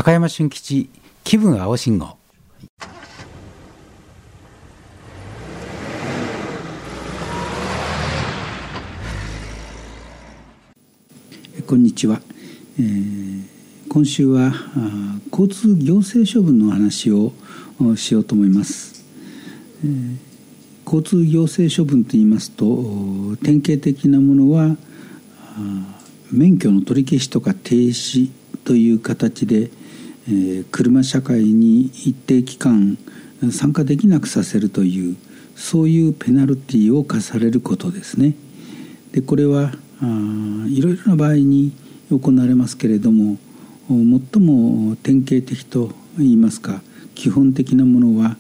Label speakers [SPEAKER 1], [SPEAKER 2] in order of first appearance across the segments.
[SPEAKER 1] 高山俊吉気分青信号。
[SPEAKER 2] こんにちは。今週は交通行政処分の話をしようと思います。交通行政処分といいますと、典型的なものは免許の取り消しとか停止という形で、車社会に一定期間参加できなくさせるという、そういうペナルティを課されることですね。でこれはいろいろな場合に行われますけれども、最も典型的といいますか基本的なものは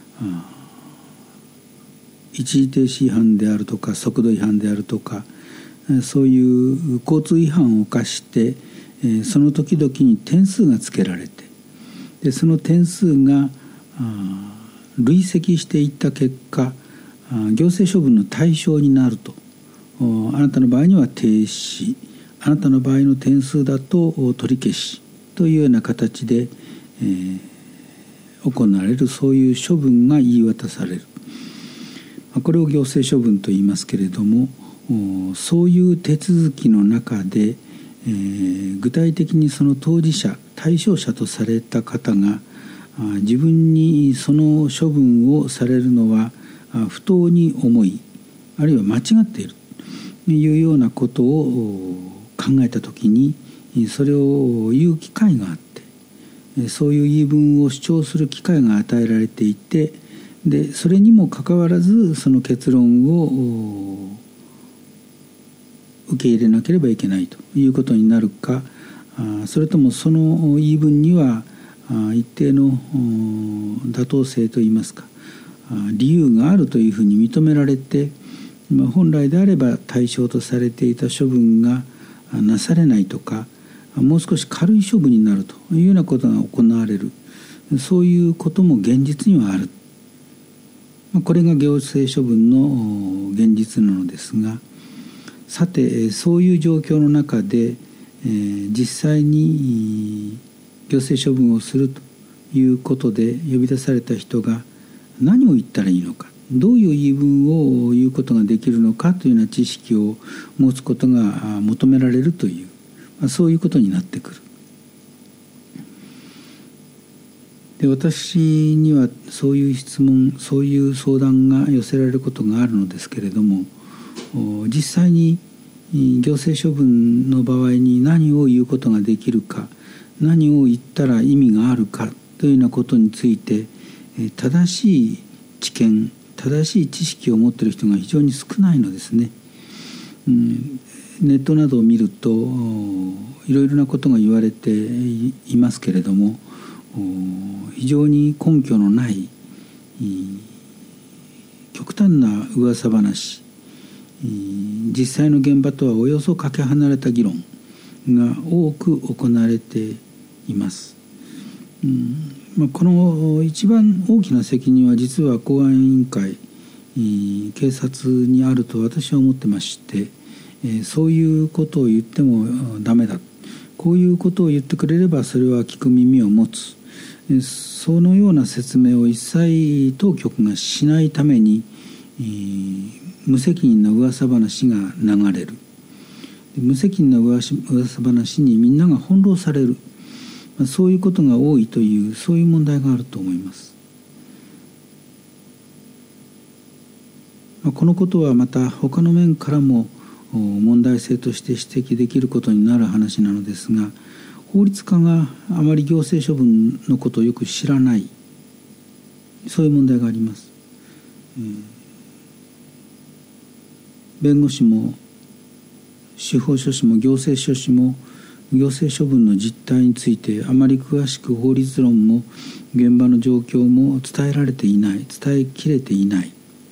[SPEAKER 2] 一時停止違反であるとか速度違反であるとか、そういう交通違反を犯してその時々に点数がつけられて、でその点数が累積していった結果、行政処分の対象になると。あなたの場合には停止、あなたの場合の点数だと取り消しというような形で、行われる、そういう処分が言い渡される。これを行政処分と言いますけれども、そういう手続きの中で、具体的にその当事者対象者とされた方が自分にその処分をされるのは不当に重い、あるいは間違っているというようなことを考えたときに、それを言う機会があって、そういう言い分を主張する機会が与えられていて、でそれにもかかわらずその結論を受け入れなければいけないということになるか、それともその言い分には一定の妥当性といいますか理由があるというふうに認められて、本来であれば対象とされていた処分がなされないとか、もう少し軽い処分になるというようなことが行われる、そういうことも現実にはある。これが行政処分の現実なのですが、さてそういう状況の中で、実際に行政処分をするということで呼び出された人が何を言ったらいいのか、どういう言い分を言うことができるのかというような知識を持つことが求められるという、そういうことになってくる。で私にはそういう質問、そういう相談が寄せられることがあるのですけれども、実際に行政処分の場合に何を言うことができるか、何を言ったら意味があるかというようなことについて正しい知見、正しい知識を持っている人が非常に少ないのですね。ネットなどを見るといろいろなことが言われていますけれども、非常に根拠のない極端な噂話、実際の現場とはおよそかけ離れた議論が多く行われています。この一番大きな責任は実は公安委員会、警察にあると私は思ってまして、そういうことを言ってもダメだ、こういうことを言ってくれればそれは聞く耳を持つ、そのような説明を一切当局がしないために、無責任な噂話が流れる。無責任な噂話にみんなが翻弄される、そういうことが多いという、そういう問題があると思います。このことはまた他の面からも問題性として指摘できることになる話なのですが、法律家があまり行政処分のことをよく知らない、そういう問題があります。弁護士も司法書士も行政書士も行政処分の実態についてあまり詳しく法律論も現場の状況も伝えられていない、伝えきれていない、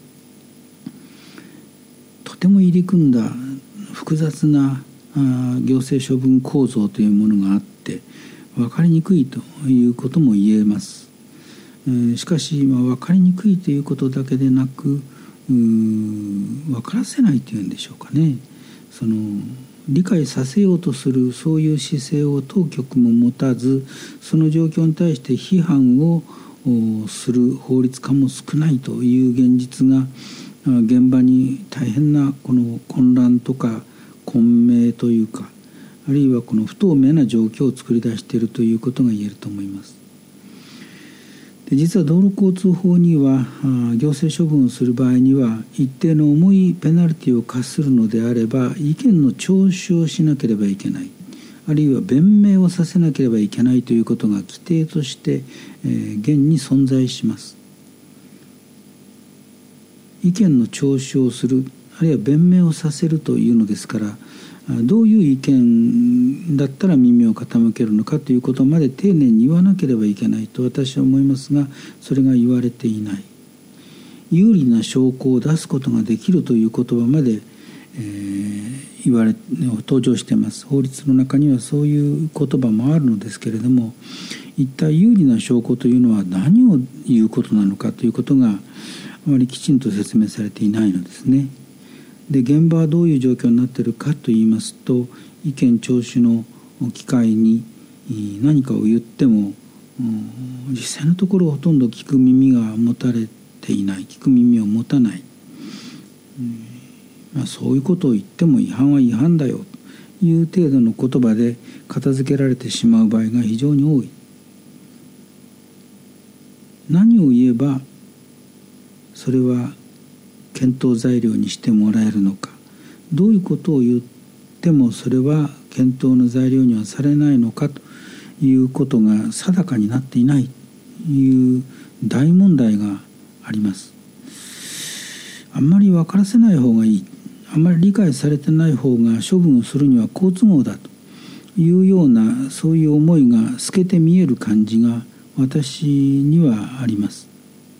[SPEAKER 2] とても入り組んだ複雑な行政処分構造というものがあって分かりにくいということも言えます。しかし分かりにくいということだけでなく、分からせないというんでしょうかね。 理解させようとするそういう姿勢を当局も持たず、その状況に対して批判をする法律家も少ないという現実が現場に大変なこの混乱とか混迷というか、あるいはこの不透明な状況を作り出しているということが言えると思います。で実は道路交通法には行政処分をする場合には一定の重いペナルティを課するのであれば意見の聴取をしなければいけない、あるいは弁明をさせなければいけないということが規定として現に存在します。意見の聴取をする、あるいは弁明をさせるというのですから、どういう意見だったら耳を傾けるのかということまで丁寧に言わなければいけないと私は思いますが、それが言われていない。有利な証拠を出すことができるという言葉まで、登場しています。法律の中にはそういう言葉もあるのですけれども、一体有利な証拠というのは何を言うことなのかということがあまりきちんと説明されていないのですね。で現場はどういう状況になっているかといいますと、意見聴取の機会に何かを言っても実際のところほとんど聞く耳が持たれていない、聞く耳を持たない、そういうことを言っても違反は違反だよという程度の言葉で片付けられてしまう場合が非常に多い。何を言えばそれは検討材料にしてもらえるのか、どういうことを言ってもそれは検討の材料にはされないのかということが定かになっていないという大問題があります。あんまり分からせない方がいい、あんまり理解されてない方が処分をするには好都合だというような、そういう思いが透けて見える感じが私にはあります。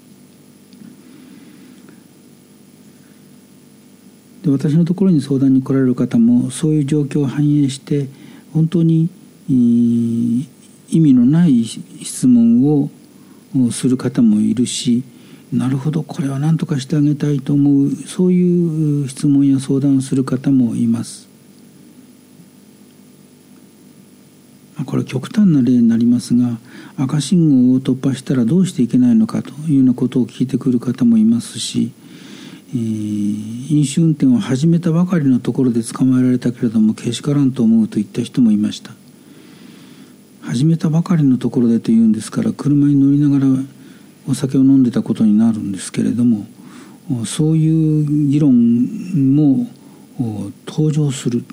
[SPEAKER 2] で私のところに相談に来られる方もそういう状況を反映して本当に意味のない質問をする方もいるし、なるほどこれは何とかしてあげたいと思う、そういう質問や相談をする方もいます。これは極端な例になりますが、赤信号を突破したらどうしていけないのかというようなことを聞いてくる方もいますし、飲酒運転を始めたばかりのところで捕まえられたけれどもけしからんと思うといった人もいました。始めたばかりのところでというんですから、車に乗りながらお酒を飲んでたことになるんですけれども、そういう議論も登場する。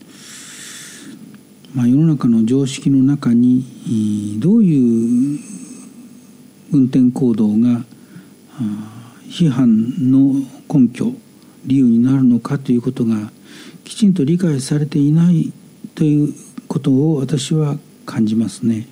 [SPEAKER 2] 世の中の常識の中にどういう運転行動が批判の根拠、理由になるのかということがきちんと理解されていないということを私は感じますね。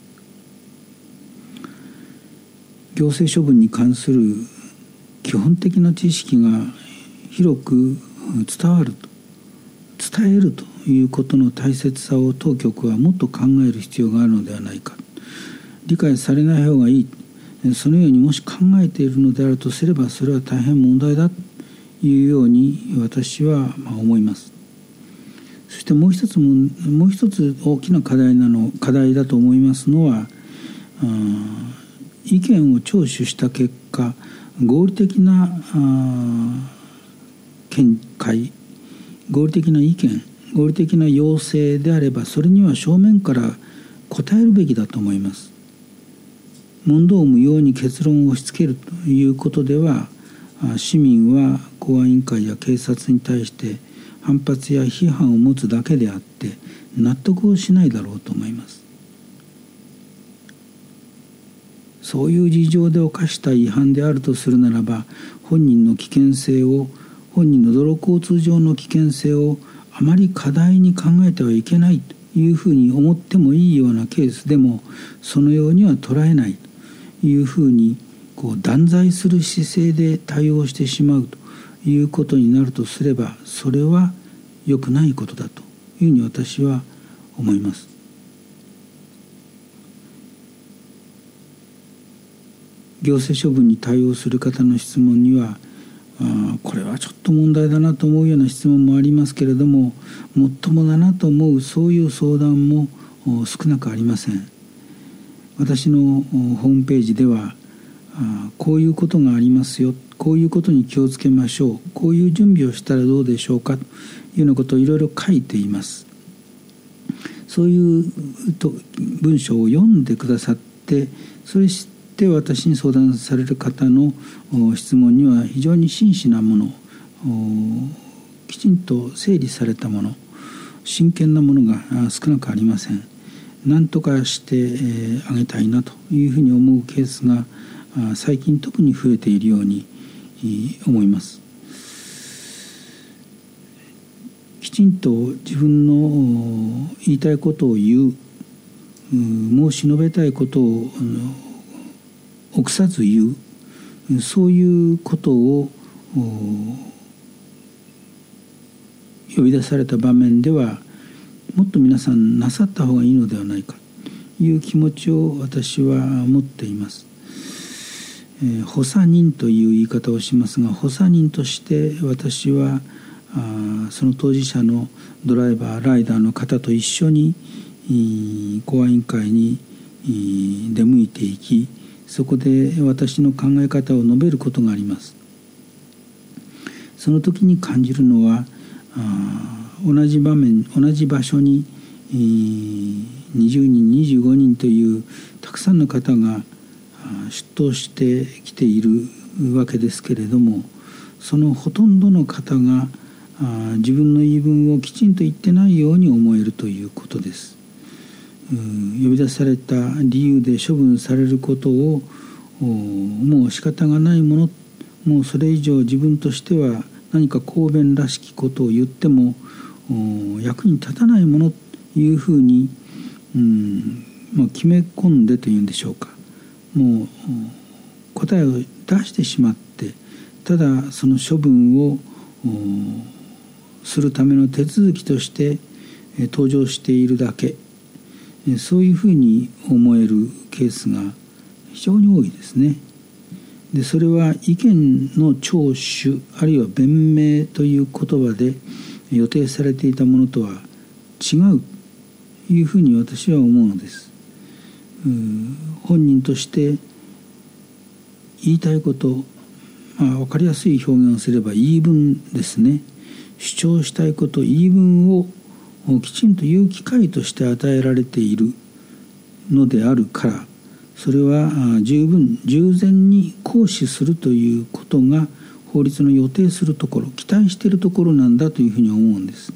[SPEAKER 2] 行政処分に関する基本的な知識が広く伝わると、伝えるということの大切さを当局はもっと考える必要があるのではないか。理解されない方がいい、そのようにもし考えているのであるとすればそれは大変問題だというように私は思います。そしてもう一つ大きな課題だと思いますのは、意見を聴取した結果合理的な見解、合理的な意見、合理的な要請であればそれには正面から答えるべきだと思います。問答無用に結論を押し付けるということでは市民は公安委員会や警察に対して反発や批判を持つだけであって納得をしないだろうと思います。そういう事情で犯した違反であるとするならば本人の道路交通上の危険性をあまり過大に考えてはいけないというふうに思ってもいいようなケースでもそのようには捉えないというふうに断罪する姿勢で対応してしまうということになるとすればそれは良くないことだというふうに私は思います。行政処分に対応する方の質問にはこれはちょっと問題だなと思うような質問もありますけれども、もっともだなと思うそういう相談も少なくありません。私のホームページではこういうことがありますよ、こういうことに気をつけましょう、こういう準備をしたらどうでしょうかというようなことをいろいろ書いています。そういう文章を読んでくださって、それ知って私に相談される方の質問には非常に真摯なもの、きちんと整理されたもの、真剣なものが少なくありません。何とかしてあげたいなというふうに思うケースが最近特に増えているように思います。きちんと自分の言いたいことを言う、申し述べたいことを臆さず言う、そういうことを呼び出された場面ではもっと皆さんなさった方がいいのではないかという気持ちを私は持っています。補佐人という言い方をしますが、補佐人として私はその当事者のドライバーライダーの方と一緒に講話委員会に出向いていき、そこで私の考え方を述べることがあります。その時に感じるのは、同じ場面同じ場所に20人25人というたくさんの方が出頭してきているわけですけれども、そのほとんどの方が自分の言い分をきちんと言ってないように思えるということです。呼び出された理由で処分されることをもう仕方がないもの、もうそれ以上自分としては何か公弁らしきことを言っても役に立たないものというふうに、決め込んでというんでしょうか、もう答えを出してしまって、ただその処分をするための手続きとして登場しているだけ、そういうふうに思えるケースが非常に多いですね。でそれは意見の聴取あるいは弁明という言葉で予定されていたものとは違うというふうに私は思うのです。本人として言いたいこと、分かりやすい表現をすれば言い分ですね。主張したいこと、言い分をきちんと言う機会として与えられているのであるから、それは十全に行使するということが法律の予定するところ、期待しているところなんだというふうに思うんです。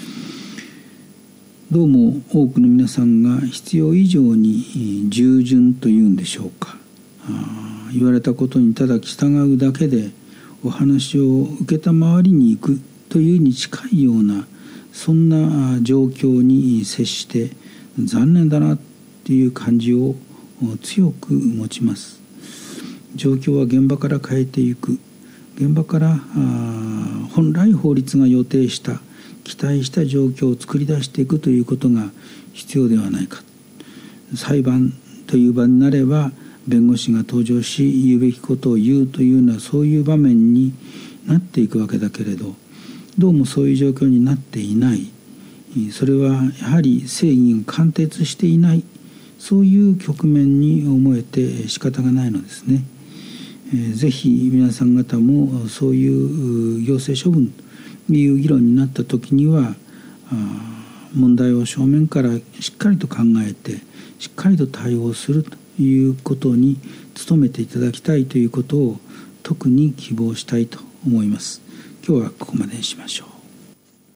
[SPEAKER 2] どうも多くの皆さんが必要以上に従順というんでしょうか、言われたことにただ従うだけでお話を承りに行くというに近いような、そんな状況に接して残念だなという感じを強く持ちます。状況は現場から変えていく、現場から本来法律が予定した期待した状況を作り出していくということが必要ではないか。裁判という場になれば弁護士が登場し言うべきことを言うというような、そういう場面になっていくわけだけれど、どうもそういう状況になっていない。それはやはり正義が貫徹していない、そういう局面に思えて仕方がないのですね。ぜひ皆さん方もそういう行政処分という議論になった時には、問題を正面からしっかりと考えてしっかりと対応するということに努めていただきたいということを特に希望したいと思います。今日はここまでにしましょう。